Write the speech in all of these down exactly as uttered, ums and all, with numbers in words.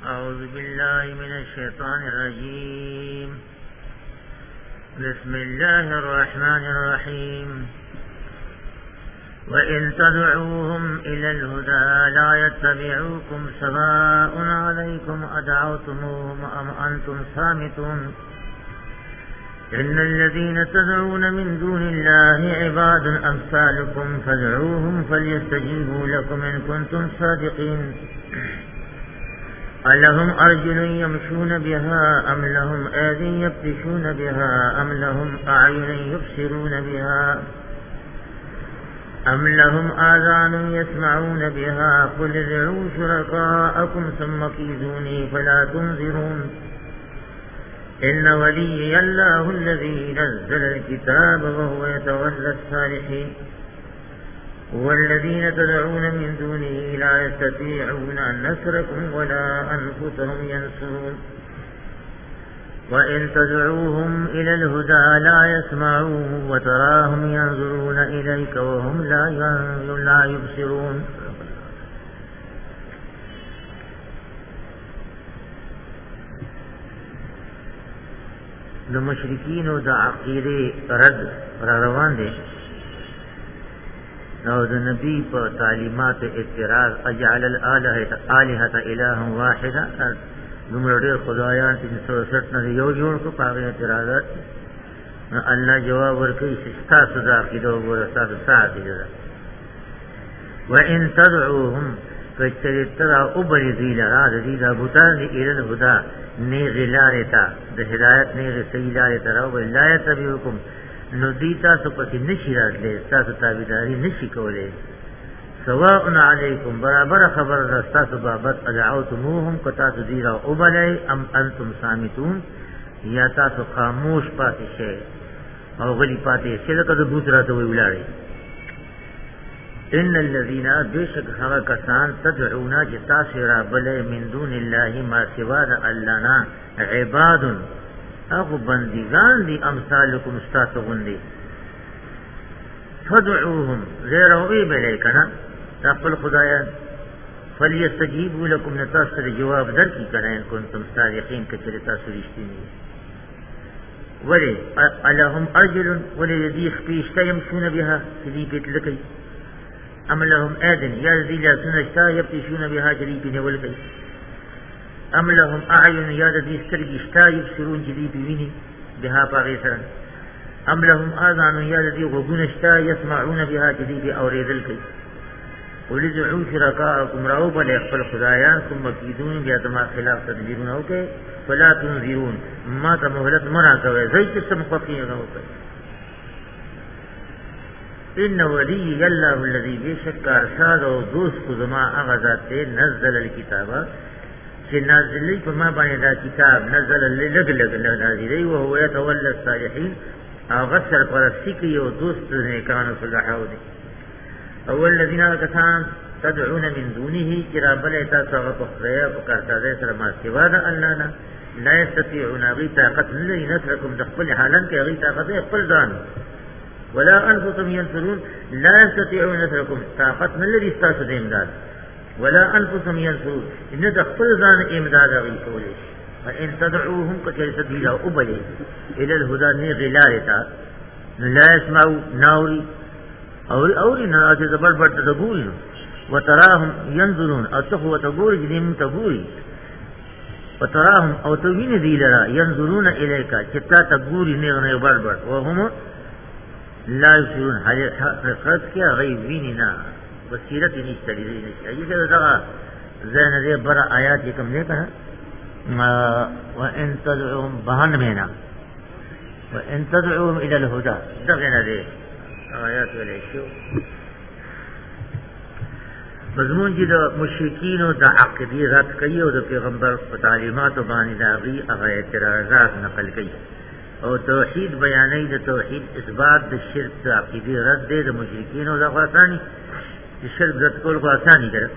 أعوذ بالله من الشيطان الرجيم. بسم الله الرحمن الرحيم. وإن تدعوهم إلى الهدى لا يتبعوكم سواء عليكم أدعوتموهم أم أنتم صامتون. إن الذين تدعون من دون الله عباد أمثالكم فادعوهم فليستجيبوا لكم إن كنتم صادقين. ألهم أرجل يمشون بها أم لهم آذ يبطشون بها أم لهم أعين يبصرون بها أم لهم آذان يسمعون بها قل ادعوا شركاءكم ثم كيدوني فلا تنظرون. إن وليي الله الذي نزل الكتاب وهو يتولى الصالحين. والذين تدعون من دونه لا يستطيعون نصركم ولا أنفسهم ينصرون. وإن تدعوهم إلى الهدى لا يسمعون وتراهم ينظرون إليك وهم لا يبصرون. د مشرکین او د عقیده رد را روان دي او د نبی په تعلیمات اعتراض اجعل الالهه الهه اله واحده دومره ډېر خدایان چې سوسټ نه یو جوړ کو پاغه اعتراضات الله جواب ورکړي چې تاسو د عقیده او ورثه ساتي ده. وان تدعوهم فاجترترا ابری ذیلرا ذی ذبتان الى الهدى نیغ لارتا د هدایت نیغ صحیح لارتا راو لا یتبعکم نو دیتا سو پسی نشی راتلے ستاسو تابداری نشی کولے سواء علیکم برابر خبر رستاسو بابت ادعوتموهم کتاسو دیرا ابلے ام انتم سامتون یا تاسو خاموش پاتی شے او غلی پاتی شے لکا دو بوسرا تو ویولاری. ان الذين بشك هغه کسان تدعونا جتاسرا بل من دون الله ما سوا د الله عباد اغه بندگان دي امثالکم استاسو غندي فدعوهم غیر او بلیکنا تقل خدایان فليستجيبوا لكم نتصر جواب در کی کریں کنتم صادقین کچری تاسو رښتینی. ولی الہم ارجل ولی یذیخ پیشتا یمشون بها کدی پیت لکی ام لهم آدن یا ذی لا سنشتا یبتشون بها جدی پی نول کئی ام لهم اعین یا ذی سترگشتا یبصرون جدی بوینی بها پاغی سرن ام لهم آذان یا ذی غبونشتا یسمعون بها جدی بی اوریدل کئی. قل ادعوا شرکاءکم راو بل اقبل خدایان ثم کیدون بیا تما خلاف تدبیرون اوکے فلا تنذرون ما تا مهلت منا کوئے زی قسم خفین اوکے. ان ولی اللہ الذی بیشک ارشاد و دوست زما اغذات نزل الكتابہ کہ نازلی پر ما بانے دا کتاب نزل لگ لگ نازلی وهو يتولى الصالحین اغسر پر سکی و دوست نیکان صلحاو دی. اول الذین آکسان تدعون من دونه کرا بلیتا صغط اخریا فکرتا دے سر ما سوا دا اللہ نا لا يستطيعون غی طاقت نلی نصرکم دخل حالن کے غی طاقت اقبل دان ولا انفسهم ينصرون لا يستطيعون نصركم طاقت الذي استاسد امداد ولا انفسهم ينصرون ان دخل ذان امداد غي کولش. فان تدعوهم كثير سبيلا ابلي الى الهدى نغلارتا لا يسمعوا ناوري اور اور ناز زبر بر تدبول وتراهم ينظرون اتخوا تقول جديم تقول وتراهم او توين ذيلرا ينظرون اليك چتا تقول نغ بر بر وهم لا يشعرون حقیقت کیا غیبینی نا بصیرت نیشتری دی نشتی. ایسے دقا زین دے برا آیات یہ کم نے کہا وَإِن تَدْعُوهُمْ بہن مینا وَإِن تَدْعُوهُمْ إِلَى الْهُدَى دقنا دے آیات ولیشو مضمون جی دا مشرکین و دا عقیدی رد کئی و دا پیغمبر تعلیمات و بانی داغی اغا اعتراضات نقل کئی او توحید بیانی د توحید اثبات د شرک د عقیده رد دی د مشرکین او د غواصانی د شرک رد کول کو آسانی کړه.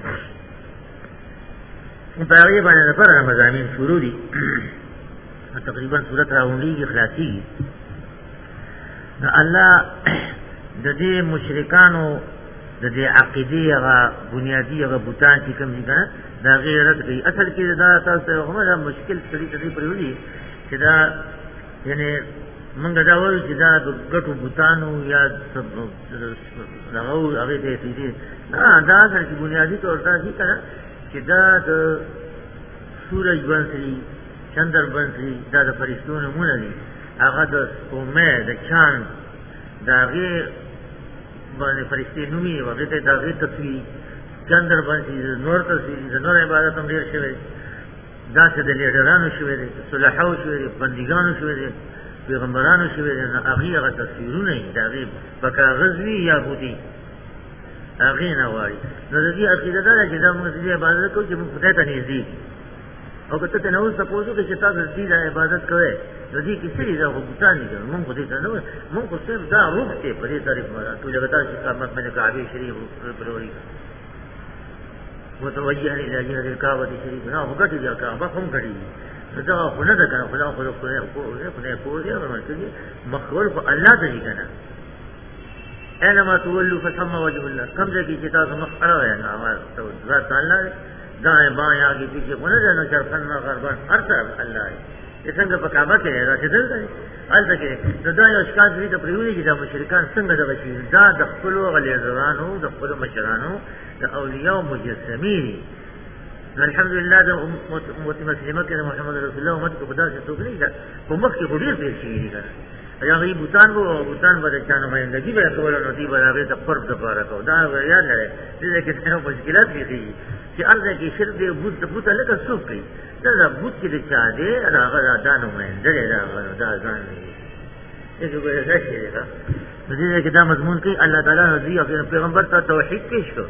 په هغه باندې د پر مضامین شروع دي تقریبا صورت راوندي اخلاصي نو الله د دې مشرکانو د دې عقیدې هغه بنیادی هغه بوتان چې کوم دي کنه دا غیرت کوي. اصل کې دا تاسو هم دا مشکل سړي ته دی پرېږدي چې دا یعنی موږ دا وایو چې دا د ګټو بوتانو یا دغه هغې ته یې دي نه، دا اصل کې بنیادي طور داسې کنه چې دا د سورج بنسري، چندر بنسري، دا د فرشتو نومونه دي. هغه د سپومې د چاند د هغې باندې فرشتې نومي او هغې ته د هغې تصویر چندر بنسري د نور تصویر د نور عبادت هم ډېر شوی دی. داسې د لیډرانو شوی دی، صلحاو شوی دی، بندګانو شوی دی، پیغمبرانو شوی دی. نو هغې هغه تصویرونه یې د هغې په کاغذ وي یا بوتي هغې نه غواړي. نو د دې عقیده دا ده چې دا موږ د دې عبادت کوو چې موږ خدای ته نږدې دي. او که ته نه اوس تپوس وکړې چې تاسو د دې د عبادت کوئ نو دې کې څه دي؟ دا خو بوتان دي. موږ خو دې ته نه وایو، موږ خو صرف دا روح دی په دې تعریف باندې ټول هغه تاسو چې قامت باندې کعبې شریف پروري متوجه إلى جهة الكعبة الشريفة. نه خو ګټې دي، کعبه هم ګټې دي. نو دا خو نه ده که نه، خدا خو د خدای کور دی، هغه مرکز دی، مخول خو الله ته دي که نه. اینما تولوا فثم وجه الله. کوم ځای کې چې تاسو مخ اړوئ نو هغه ذات الله دی. دائیں بائیں آگے پیچھے کو نہ جانا چرخن نہ غربان ہر طرف اللہ ہے. یہ سنگ په کعبه کې را چې دل دی هلته کې نو دا یو اشکال دې ته پرېږدي چې دا مشرکان څنګه دغه شي دا د خپلو هغه لیډرانو د خپلو مشرانو د اولیاو مجسمې دي. نو الحمدلله د امت مسلمه کې د محمد رسول الله امت کې په داسې څوک نه ده په مخ کې خو ډېر پېښ شوي دي که نه. هغې بوتان به بوتان به د چا نمایندګي به یې کوله نو دوی به د هغې د قرب دپاره کوو. دا یاد لرئ دې ځای کې څه مشکلات پېښېږي چې هر ځای کې شرک دی. بوت د بوته لکه څوک کوي دا دا بوت چې د چا دی هغه دا نماینده دی، دا هغه دا ځان دی. داسې ګوره دا شی دی. نو دې ځای کې دا مضمون کوي الله تعالی رضي او پیغمبر ته توحید پېښ کړو،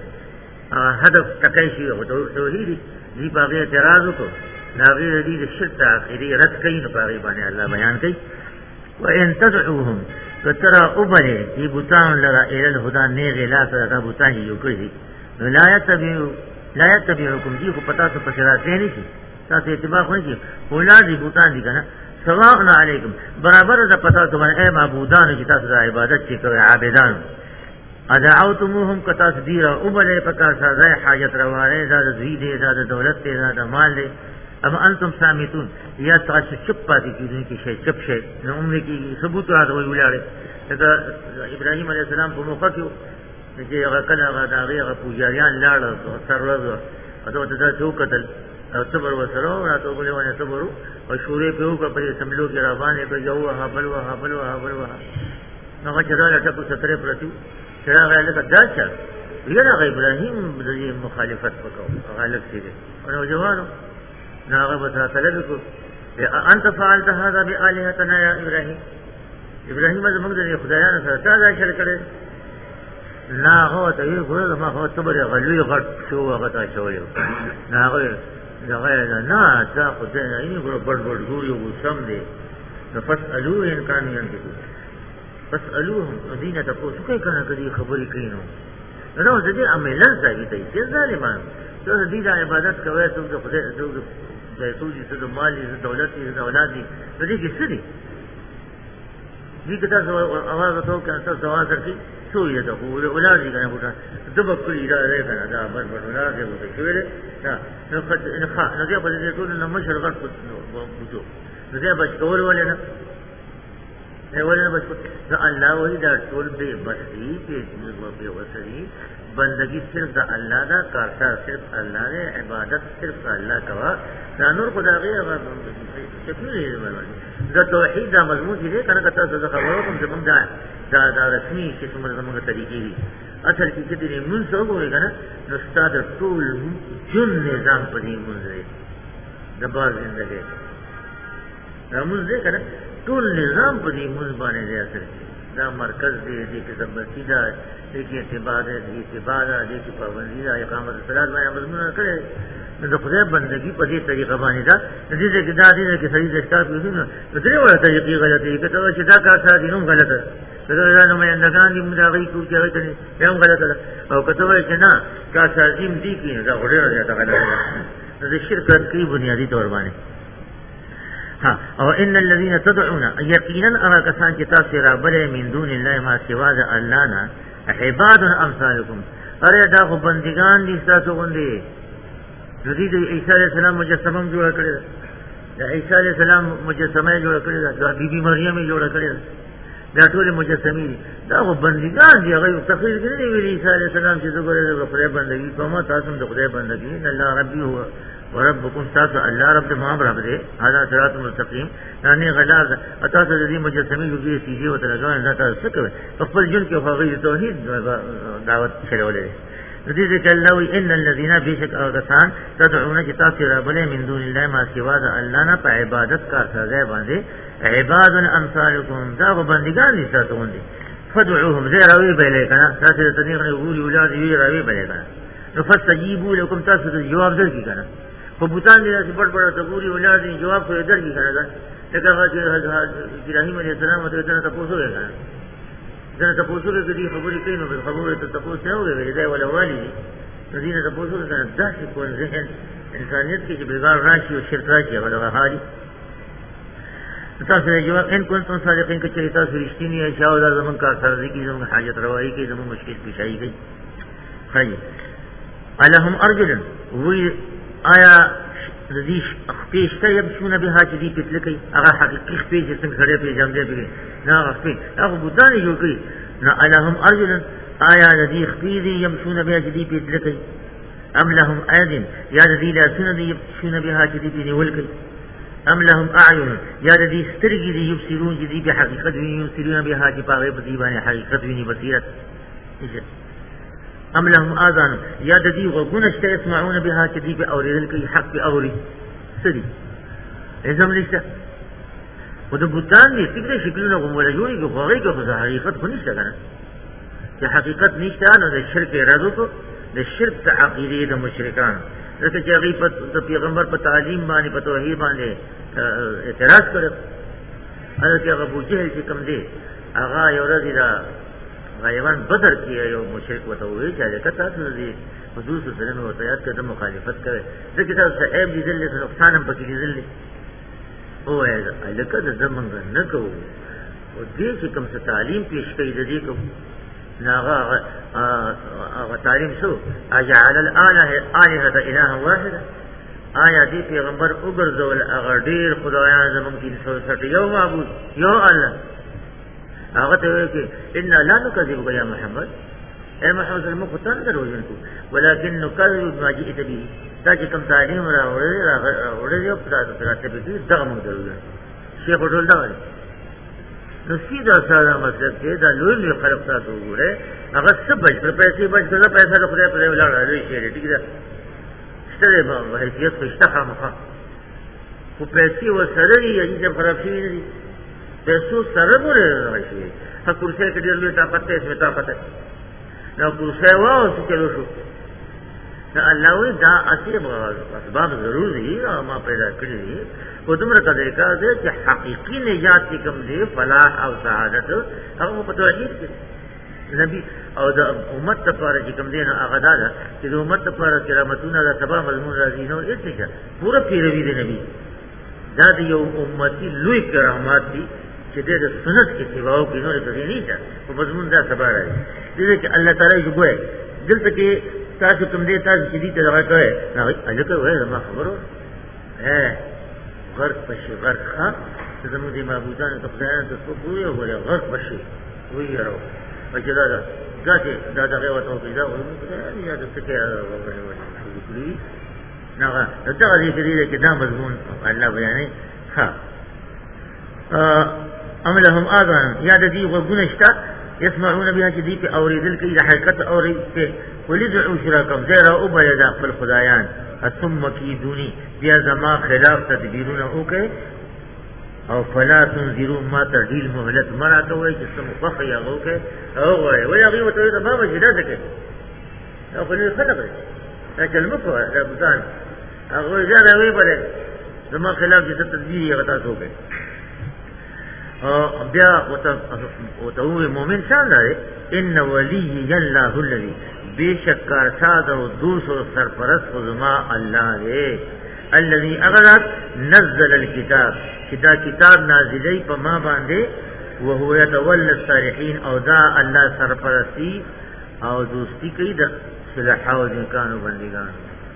هدف ټکی شي او توحید دې په هغې اعتراض وکړو. د هغې د دې د شرک د عقیدې رد کوي نو په هغې باندې الله بیان کوي وإن تدعوهم کترا اوبلې دې بوتانو لره إلى الهدى نیغې لار ته دا بوتان یې جوړ کړي دي نو لا یتبعو لا یتبعکم دي خو په تاسو پسې راتلی نه شي، تاسو اتباع خو نه کړي. ولاړ دي بوتان دي که نه سواء علیکم برابر ده په تاسو باندې ای معبودانو چې تاسو د عبادت چې کوئ عابدانو ادعوتموهم که تاسو دي را اوبلې په کار سازی حاجت روانۍ دا د دوی دی دا د دولت دی دا د مال دی. اما انتم سامتون یا تاسو چپ پاتې کېدونکي شئ چپ شئ نو عمرې کېږي ثبوت راته وایي ولاړې. لکه ابراهیم علیه السلام په موقع کې چې هغه کله هغه د هغې هغه پوجاریان لاړه سر ورځ وه او ته ورته داسې وکتل او صبر ورسره و راته وګورې باندې صبر و او شورې پرې وکړه په دې سملو کې را باندې کړه یو وهه بل وهه بل وهه بل وهه نو هغه چې راغله ټکو سترې پرتې وو چې راغی لکه دا چا یاره هغه ابراهیم د دې مخالفت وکړو هغه هلک چې دی نو جوانو نو هغه به را طلب وکړو انت فعلت هذا بآلهتنا یا ابراهیم ابراهیم زموږ د خدایانو سره تا دا شر کړی نه هغه ته ویل ګوره زما خو صبر یې هغه لوی غټ شو هغه ته اچولی نه هغه هغه نه دا خو دی نه یې ګوره بډ بډ ګوري اوسم دی نو فاسألوه ان کانوا ینطقون فاسألوهم دوی نه تپوس وکړئ که نه که دوی خبرې کوي نو نو د دې عملن ثابته وي چې ظالمان څوک د دوی د عبادت کوی څوک د خدای څوک د پیسو دي څه د مال دي څه د دولت دي څه د اولاد دي د دې کې څه دي دوی که تاسو اواز ورته وکړئ تاسو اواز درکړي څو یې ده خو ولاړ دي که نه بوټان دبه کړي دا دی که نه دا بډ بډ ولاړ دی ورته شوی دی نو ښه نو دی به د دې ټولو نه مشر غټ بوټو نو دی بچ کول ولې نه ولې نه بچ کول د الله وایي دا ټول بې بس دي بې وسه دي بندگی صرف د الله ده کارکار صرف الله دی عبادت صرف د الله کوه دا نور خو د هغې هغه شکلونه دي د توحید دا مضمون چې دی که نه که تاسو زه خبره وکړم زمونږ دا دا دا رسمي چې څومره زمونږ طریقې دي اصل کې چې د لمونځ ته وګورئ که نه نو ستا د ټول ژوند نظام په دې لمونځ دی د بار زندګۍ دا لمونځ دی که نه ټول نظام په دې لمونځ باندې دی اصل کې دا مرکز دی دې کې ضبطي ده دې کې اتباع ده دې اتباع ده دې کې پابندي ده اقامت الصلاة باندې مضمونه کړی نو د خدای بندګي په دې طریقه باندې ده د دې ځای کې دا دې کې سړي د اشکال پېښېږي نو د درې واړه طریقې غلطې دي که ته وایې چې دا کار سره دي نو هم غلطه ده که ته وایې دا نمایندګان دي موږ د هغوی کوو چې هغوی ته بیا هم غلطه ده او که ته وایې چې نه کار سازي دي کوي نو دا خو ډېره زیاته غلطه ده نو د شرک رد کوي بنیادي طور باندې ها او ان الذين تدعون یقینا هغه کسان چې تاسو را بلې من دون الله ما سوا د الله نه عباد امثالکم اره دا خو بندگان دي تاسو غوندي نو دې د عیسی علیه السلام مجسمه جوړ کړی دا عیسی علیه السلام مجسمه جوړ کړی دا بیبي مریم جوړ کړی دا ټول مجسمه دي دا خو بندگان دي هغه تفسیر کې نه ویلي عیسی علیه السلام چې زګوره د خدای بندگی کوم تاسو د خدای بندگی ان الله ربي هو وربكم تاسو الله رب ما رب دې هذا صراط مستقيم نه غلا تاسو د دې مجسمه یوې سیږي او ترګان دا تاسو کوي خپل جن کې هغه توحید دعوت شروع دې ذکر الله ان الذين بشك اوغسان تدعون كتاب ربنا من دون الله ما سوا الله نه په عبادت کار سره باندې عباد امثالكم دا بندگان دي تاسو باندې فدعوهم زي راوي بلې کنه تاسو ته نه غوړي اولاد یې راوي بلې کنه نو فاستجيبوا لكم تاسو ته جواب درکې کنه په بوتان دي چې بڑ بڑ تبوري اولاد یې جواب کوي درکې کنه لکه هغه ابراهيم عليه السلام ته ته تاسو وې کنه دا تاسو له دې خبرې کوي نو خبره ته تاسو نه وې دا ولا والي دې نه تاسو ته داسې کوم ذهن انسانيت کې چې بګار راشي او شرک راشي هغه حالي تاسو جواب ان کنتم صادقین کې چې تاسو رښتینی یې شاو دا زمون کار سره دي کې زمون حاجت روايي کې زمون مشکل پیشایي کوي خایي الہم ارجل وی آیا ذی خپېشته يمشون بها چې دې پتل کوي هغه حقيقي خپې چې څنګه خړې په جام دې بګي نه خپې هغه بوتان جوړ کوي نه الہم ارجل آیا ذی خپې دې يمشون بها چې دې پتل کوي ام لهم اذن یا ذی لا سن دې يمشون بها چې دې نیول کوي ام لهم اعین یا دې سترګې دې یبصرون چې دې په حقیقت ویني یبصرون بها چې په غیب دې باندې حقیقت ویني بصیرت ام لهم اذان یا دې غوونه شته يسمعون بها چې دې په اوریدل کوي حق په اوري سړي ازم لسه و د بوتان دې څنګه شکلونه کومه جوړي کو هغه کو په حقیقت خو نشته کنه چې حقیقت نشته نو د شرک رادو کو د شرک عقیده د مشرکان لکه چې هغه په پیغمبر په تعلیم باندې په توحید باندې اعتراض کړو هغه چې ابو جهل چې کوم دی هغه یو ورځ دا غیبان بدر کې یو مشرک وته وی چې هغه تاسو دې حضور صلی الله علیه وسلم ته ته مخالفت کوي ځکه تاسو عیب دي ذل له نقصان هم پکې ذل او هغه الکه د زمونږ نه کوو او دې چې کوم څه تعلیم پیش کوي د دې کوم ناغا هغه تعلیم شو اجعل الاله الهه اله واحده آیا دې پیغمبر وګرځول هغه ډیر خدایان زمونږ کې څه یو معبود یو الله هغه ته وایي ان لا نكذب يا محمد اے محمد صلی الله علیه وسلم دروژن کو ولكن نكذب ما جئت به دا چې کوم تعلیم را وړي را وړي یو په تاسو راته به دغه موږ دروژن شیخ ټول دا وایي نو سیدا ساده مطلب کې دا لوی لوی خلق تاسو وګوره هغه څه بچ پر پیسې بچ کړه پیسې د خدای په ولاړ راځي شي ټیک ده ستړي به حیثیت په اشتخا مخه خو پیسې و سره یې چې خراب شي نه دي پیسو سره مور راشي هغه کرسي کې ډېر لوی طاقت ته اسمه طاقت نو کرسي واو چې کلو شو دا الله وی دا اصلي اسباب ضروري ما پیدا کړی او دمر کده کا دې چې حقيقي نجات کوم دې فلاح او سعادت هغه په توحید کې نبی او د امت لپاره چې کوم دې نه هغه دا چې د امت لپاره کرامتونه د سبا مضمون راځي نو هیڅ څه پوره پیروي دې نبی دا د یو امتی لوی کرامات دي چې د سنت کې سیواو کې نور څه نه ده په مضمون دا سبا راځي دې چې الله تعالی یې ګوي دلته کې تاسو کوم دې تاسو چې دې ته راځي نه الکه وایي ما خبرو ها غرق بشي غرق ها زموږ د معبودانو ته خدایانو ته څو پوری وګوره غرق بشي ویرو اجازه ده ځکه دا دغه وته کې دا وایي یا د څه کې وایي نه دا دې کې دا مضمون الله بیانې ها عملهم اذان یا د دې وګونه شته يسمعون بها چې دې په اوریدل کې د حقیقت اورید ولذعوا شراکم زیرا او بلد خپل خدایان ثم کیدونی بیا زما خلاف تدبیرونه وکي او فلا تنذروا ما تدیل مهلت مرا کوي چې سم فخ یا وکي او وای وای هغه وته د بابا جدا ځکه او په دې خلک دا کلمه په دا بوتان هغه زیاده وی بل زما خلاف چې تدبیر یې غتا وکي او بیا وته وته مؤمن څنګه ان ولي الله الذي بیشک کارساز و دوس و سرپرست خزما اللہ دے الذي اغرق نزل الكتاب کتا کتاب نازلی پا ما باندے وهو يتولى الصالحین او دا اللہ سرپرستی او دوستی کوي د صلحا او نیکانو بندگان.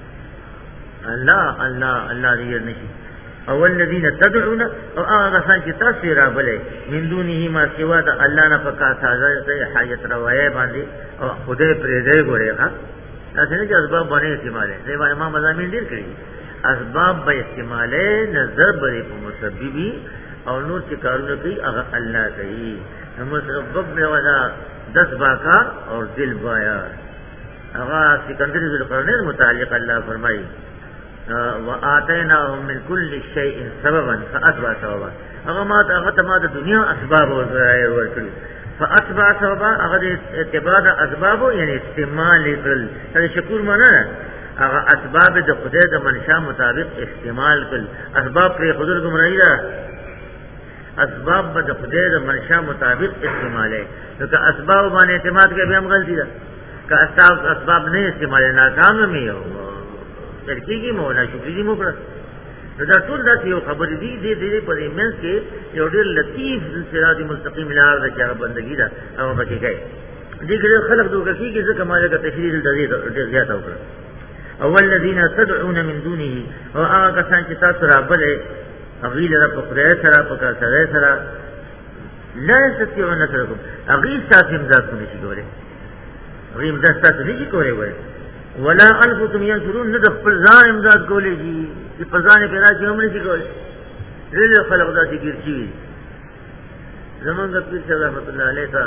الله الله الله دې نشي. او الذين تدعون او هغه څنګه چې تاسو رابلې من دونه ما سوا د الله نه پکا ساده حاجت روايه باندې او خدای پرې دې ګورې ها تاسو نه چې اسباب باندې استعماله دی باندې ما مزامین ډیر کړی اسباب به استعماله نظر بری په مسببي او نور چې کارونه کوي هغه الله کوي. نو مسبب به ودا دس باکا اور دل بایا هغه سکندری ذوالقرنین متعلق الله فرمایي وآتيناهم من كل شيء سببا فأتبع سببا. هغه ما ته هغه ما د دنیا اسباب ورکړي فأتبع سببا هغه اتباع د اسباب یعنی استعمال کړل. دا شکر معنا ده هغه اسباب د خدای د منشا مطابق استعمال کړل. اسباب پر خدای ګمړی ده اسباب د خدای د منشا مطابق استعماله. که اسباب باندې اعتماد کوي به هم غلطی ده. که اسباب اسباب نه استعمال ناکام مې یو ترکیږي مولا شکرې مو کړ. دا ټول داسې یو خبرې دي دې دې په منځ کې یو ډېر لطیف صراط مستقیم لار د چا بندګي ده او پکې کوي. دې کې خلق دوه کېږي ځکه مالک تشریح دې ډېر زیات وکړه. او الذين تدعون من دونه او هغه کسان چې تاسو رابلې اغیل رب خدای سره په کار سره سره لا یستطيعون نصرکم اغیل تاسو امداد کولی شي کوله اغیل امداد تاسو نه شي کولی وای ولا انفسهم ينصرون نه د خپل ځان امداد کولی شي چې په ځان پیدا چې هم نه شي کولی. دې خلق ذاتي ګرځي زمونږ پیر صاحب رحمت الله علیه تا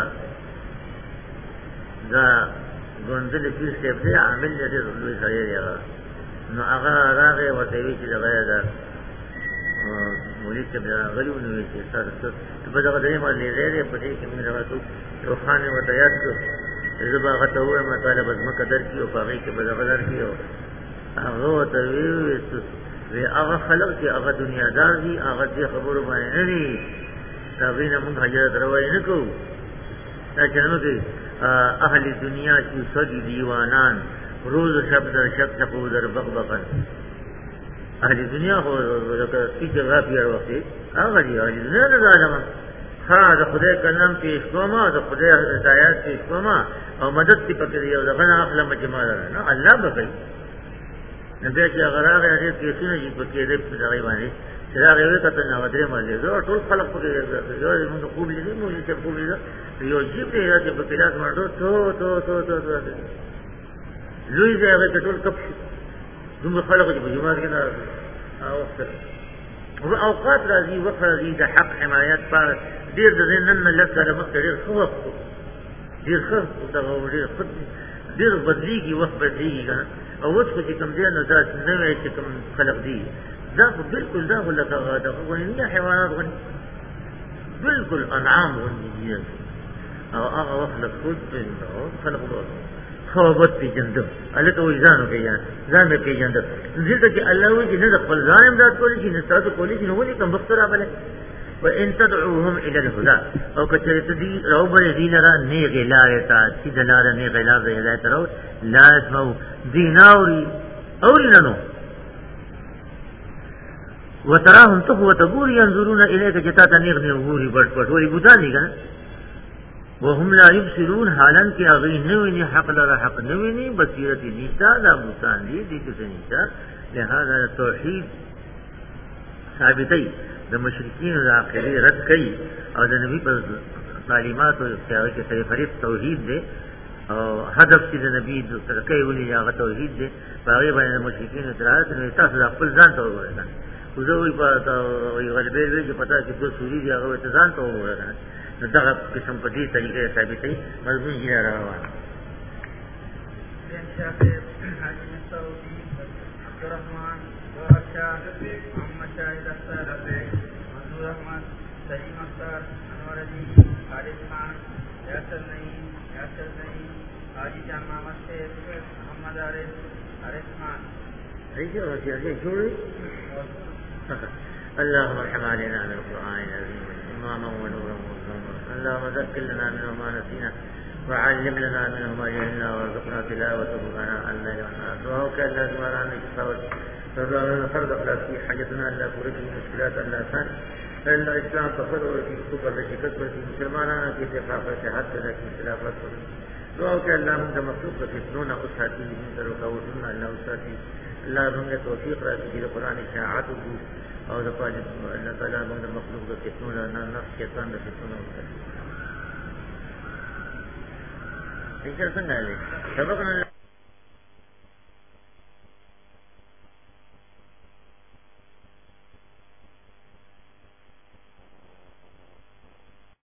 دا ګوندل پیر صاحب دې عامل دې لوی ځای دی نو هغه راغی ورته وی چې دا دا مولوی صاحب غلیو نو چې تاسو په دغه ځای باندې لري په دې کې موږ راوځو یو خانه وته یاد کو زبا غته وې مطالبه زما قدر کیو په هغه کې بدغدر کیو هغه ته وی وی هغه خلق چې هغه دنیا دار دي هغه دې خبرو باندې نه دي تابعین موږ حاجت روای نه کوو. دا چنو کې اهل دنیا چې سدي دیوانان روز شب در شب تقو در بغبغن اهل دنیا خو لکه چې غافیر وخت هغه دی اهل دنیا نه ظالم خا د خدای کلام پیش کوما د خدای هدایت پیش کوما او مدد تی پکې یو دغه اخلا مجمال نه الله به کوي. نبی چې هغه راغی هغه کیسونه چې پکې دې په ځای باندې چې هغه وی کته نه ودرې مالې زه ټول خلق پکې یو موږ خوب لیدې موږ چې خوب لیدل یو جیب دې راځي په کلاس باندې تو تو تو تو لوی دې هغه ټول کپ دومره خلق چې په جماعت کې نه او وخت اوقات راځي وخت راځي د حق حمایت پر ډیر د نن نه لږ سره مخ ډیر خو ډیر خو دا ډیر خو ډیر بدلیږي وخت بدلیږي او اوس خو چې کوم ځای نه دا نوې چې کوم خلق دي دا خو بالکل دا ولا دا خو نه حیوانات غني بالکل انعام غني او هغه وخت له خود او خلق خوابت پی جندم الله ته وځانو کې یا ځان به کې جندم ځکه چې الله وی چې نه خپل ځان امداد کولی شي نه تاسو کولی شي نو ولې کوم وخت را بلې وان تدعوهم الى الهدى او کچره تدي روبه دین را نه غلار تا چې دلاره نه غلار د هدایت راو لا اسمو دیناوري اورینو وتراهم تخوه تغور ينظرون اليك جتا تنغني غوري بټ پټ وي بوتاني کنه وهم لا يبصرون حالان کې هغه نه ویني حق لره حق نه ویني بصیرت نشته دا بوتان دي دي څه نشته. لهذا توحید ثابتයි د مشرکین د عقیده رد کوي او د نبی په تعلیمات او اختیار کې صحیح فرید توحید دی او هدف چې د نبی د ترکه ونی هغه توحید دی. هغه باندې مشرکین اعتراض نه تاسو خپل ځان ته وګورئ خو زه وی په وی غلبې وی چې پتا چې د سوري دی هغه ته ځان ته وګورئ نو دغه قسم په دې طریقې ثابتې مضمون یې راوړل. عبدالرحمن ورشا محمد شاهد اختر منصور احمد سلیم اختر انور علی خالد خان یاسر نعیم یاسر نعیم حاجی جان محمد شیخ محمد عارف عارف خان رجع وجه جوړي اللهم ارحم علينا على القرآن العظيم إماما ونورا وظلما. اللهم ذكر لنا منه ما نسينا وعلم لنا منه ما جهلنا وارزقنا تلاوته آناء الليل والنهار. دعاؤك اللهم أرانا الشفاوة فرضنا فرض أخلاقي حاجتنا ألا تورث المشكلات ألا ثاني فإن الإسلام تفرغ في كتب التي كتبت في مسلمانا في اتفاق صحتنا في خلافات دعا وکړه الله موږ د مخلوق د فتنو نه وساتي، موږ د رکاوټونو الله وساتي، الله موږ ته توفیق راکړي د قرآن اشاعت وکړو او د الله تعالی موږ د مخلوق د فتنو نه نفس شیطان د فتنو نه وساتي. څنګه څنګه سبق